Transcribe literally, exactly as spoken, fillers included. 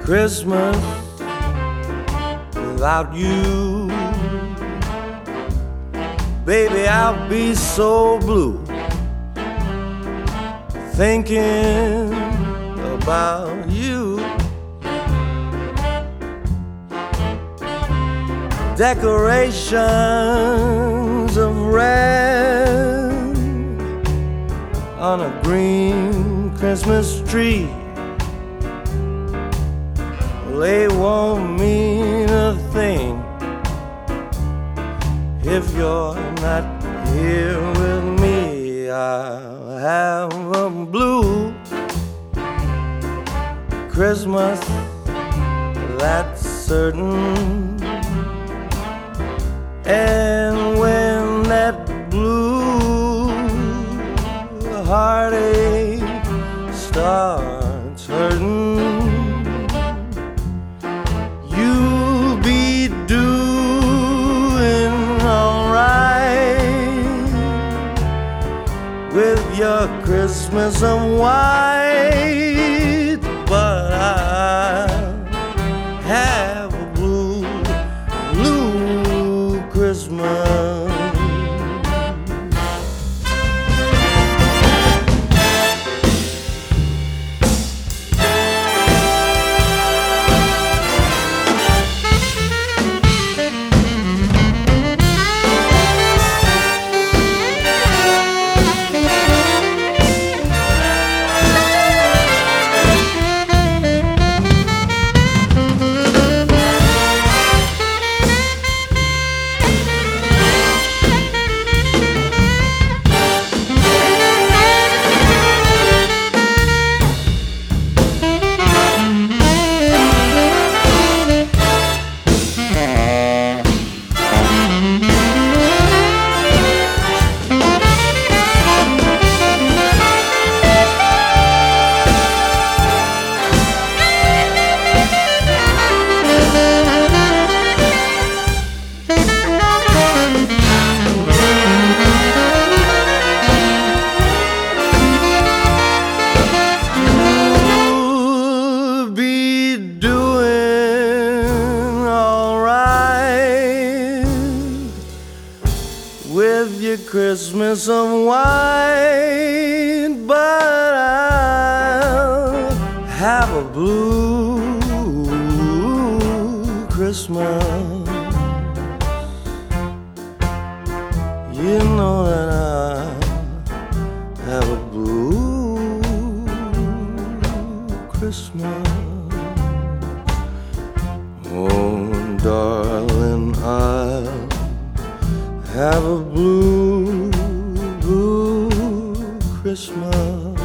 Christmas without you. Baby, I'll be so blue, thinking about you. Decorations of red on a green Christmas tree, they won't mean a thing if you're not here with me. I'll have a blue Christmas, that's certain. And when that blue heartache starts hurting, you'll be doing alright with your Christmas of white. But I'll have a blue, blue Christmas. With your Christmas of white, but I'll have a blue Christmas. You know that I'll have a blue Christmas. Oh, darling, I'll have a blue, blue Christmas.